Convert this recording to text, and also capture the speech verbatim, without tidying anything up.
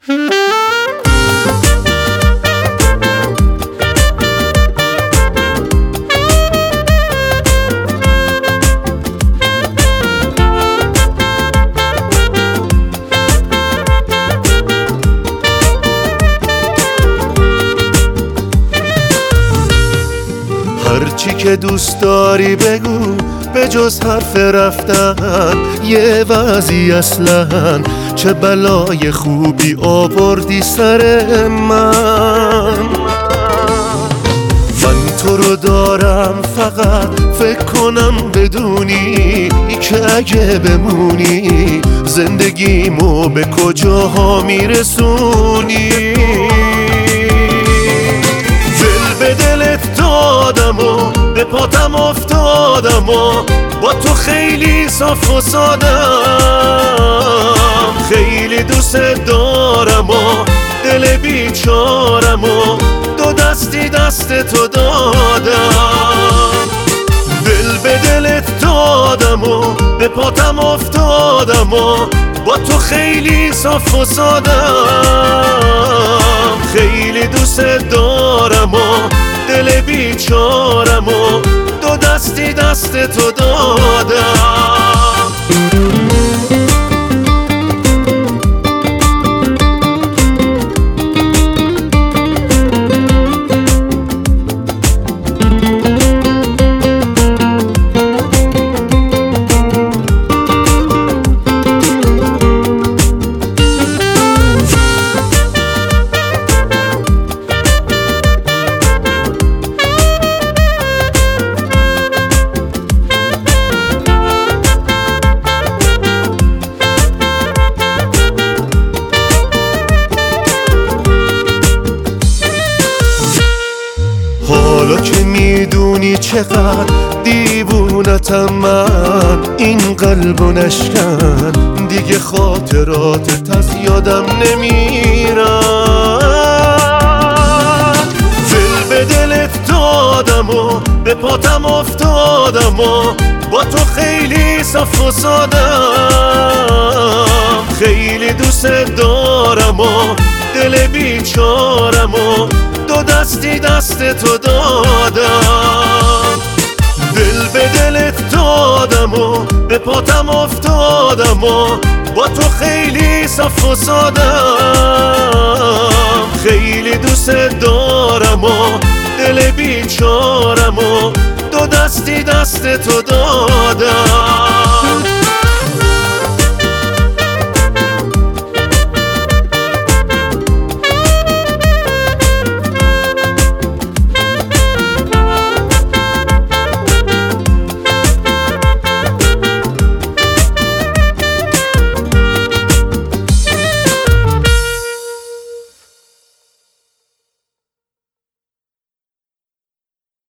هرچی که دوست داری بگو به جز حرف رفتن، یه وضعی اصلا چه بلای خوبی آوردی سر من. من تو رو دارم فقط فکر کنم بدونی که اگه بمونی زندگیمو به کجاها میرسونی. دل به دلت دادم و به پاتم افتادم و با تو خیلی صاف و سادم. خیلی دوست دارم و دل بیچارم و دو دستی دست تو دادم. دل به دلت دادم و به پاتم افتادم و با تو خیلی صاف و سادم. خیلی دوست دارم و دل بیچارم و دو دستی دست تو دادم. حالا که میدونی چقدر دیوونتم من، این قلبو نشکن دیگه خاطراتت از یادم نمیرن. دل به دلت دادم و به پاتم افتادم و با تو خیلی صاف و سادم. خیلی دوست دارم و دل بیچارم و دو دستی دست تو دادم. دل به دلت دادم و به پاتم افتادم و با تو خیلی صاف و سادم. خیلی دوست دارم و دل بیچارم و دو دستی دست تو دادم.